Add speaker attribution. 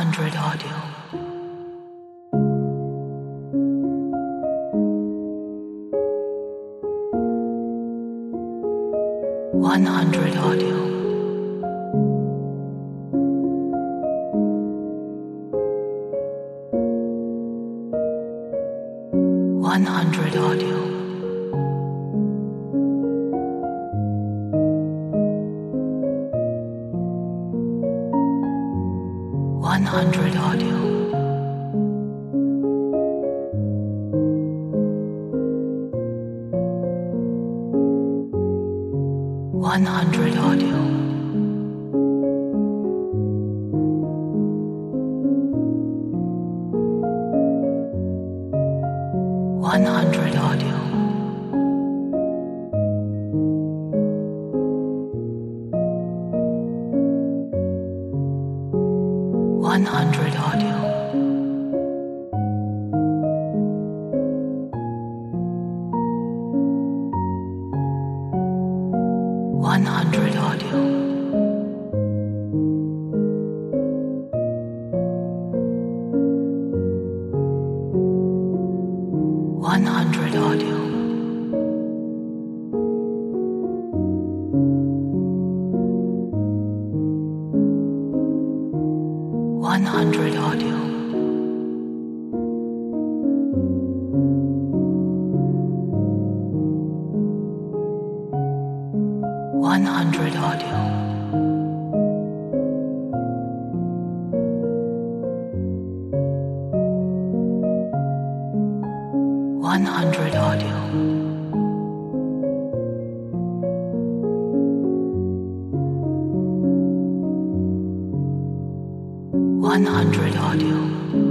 Speaker 1: 100 audio. 100 audio. 100 audio. 100 audio. 100 audio. 100 audio. 100 audio. 100 audio. 100 audio. 100 audio. 100 audio. 100 audio. 100 audio.